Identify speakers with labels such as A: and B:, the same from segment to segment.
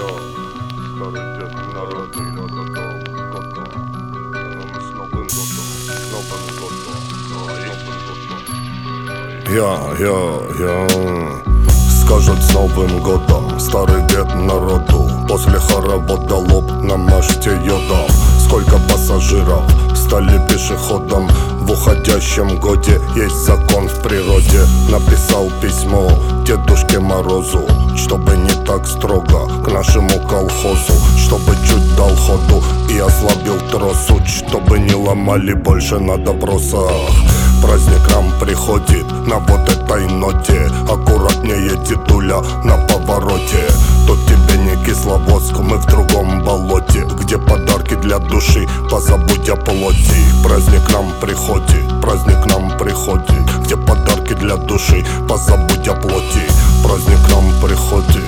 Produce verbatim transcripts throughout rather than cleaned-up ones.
A: Старый дед народу, готов. С Новым годом, с Новым годом, с Новым годом. Я, я, я. Скажут с Новым годом, старый дед народу. После хоровода лоб намажьте йодом. Сколько пассажиров стали пешеходом. В уходящем годе есть закон в природе. Написал письмо Дедушке Морозу, чтобы не так строго к нашему колхозу, чтобы чуть дал ходу и ослабил тросу, чтобы не ломали больше на допросах. Праздник нам приходит на вот этой ноте. Аккуратнее, дедуля, на повороте. Тут тебе не Кисловодск, мы в другом болоте, где подарки для души, позабудь о плоти. Праздник нам приходит, праздник нам приходит, где подарки для души, позабудь о плоти. Праздник нам приходит.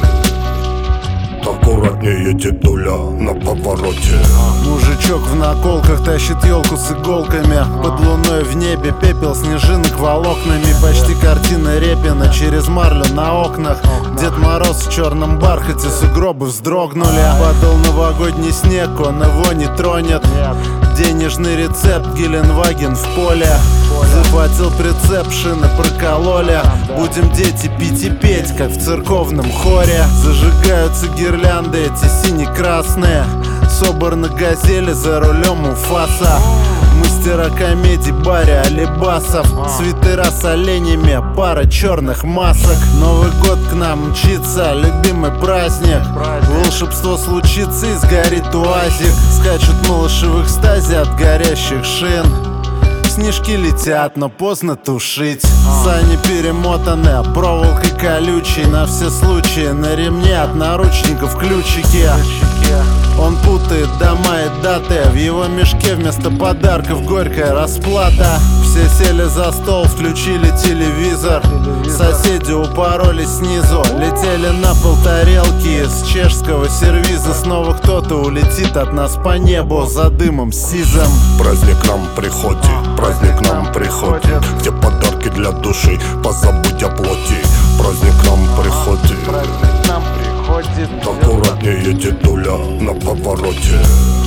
A: Аккуратнее, дедуля, на повороте.
B: Мужичок в наколках тащит елку с иголками. Под луной в небе пепел снежинок волокнами. Почти картина Репина через марлю на окнах. Дед Мороз в черном бархате, сугробы вздрогнули. Падал новогодний снег, он его не тронет. Денежный рецепт, Геленваген в поле. Захватил прицеп, шины прокололи. Будем, дети, пить и петь, как в церковном хоре. Зажигаются гирлянды эти сине-красные. Собор на газели, за рулем у фаса. Мастера комедий, Барри Алибасов. Свитера с оленями, пара черных масок. Новый год к нам мчится, любимый праздник. Волшебство случится и сгорит уазик. Скачут малыши в экстазе от горящих шин. Снежки летят, но поздно тушить. Сани перемотаны проволокой колючей. На все случаи на ремне от наручников ключики. Он путает дома и даты. В его мешке вместо подарков горькая расплата. Все сели за стол, включили телевизор. Соседи упоролись снизу. Летели на пол тарелки из чешского сервиза. Снова кто-то улетит от нас по небу за дымом сизым.
A: Праздник нам приходит, праздник нам приходит, где подарки для души, позабудь о плоти. Праздник нам приходит,
B: праздник нам приходит.
A: Аккуратнее, дедуля, на повороте.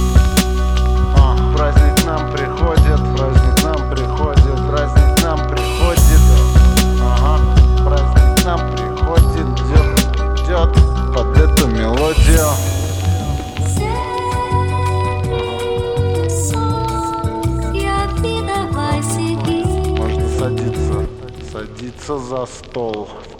B: Праздник нам приходит, праздник нам приходит, праздник нам приходит. Ага, праздник нам приходит, идет, идет под эту мелодию. Можно садиться, садиться за стол.